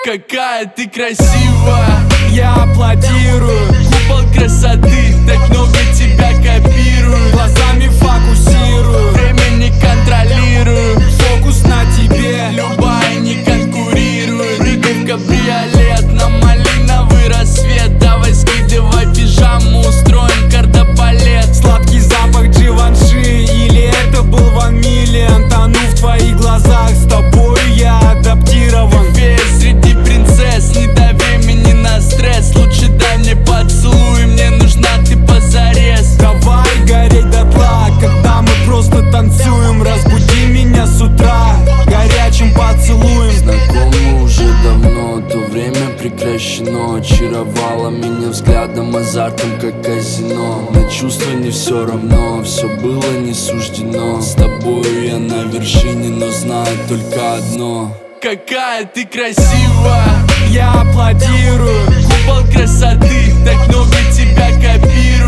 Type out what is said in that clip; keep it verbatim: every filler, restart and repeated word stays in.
Какая ты красивая, я аплодирую. Купол красоты, так много тебя копирую. Глазами фокусирую, время не контролирую. фокус на тебе, любая не конкурирует. Прыгай в кабриолет на малиновый рассвет. Давай скидывай пижаму, устроим кардебалет. Сладкий запах Givenchy, или это был Ван Миллион. Тону в твоих глазах, с тобой я адаптирован. Ты фея среди принцесс, не дай времени на стресс. Лучше дай мне поцелуй, мне нужна ты позарез. Давай гореть дотла, когда мы просто танцуем. Разбуди меня с утра горячим поцелуем. Знакомы уже давно, то время прекращено. Очаровала меня взглядом, азартом, как казино. На чувства не все равно, все было не суждено. С тобою я на вершине, но знаю только одно: какая ты красивая, я аплодирую. Купол красоты, так много тебя копирую.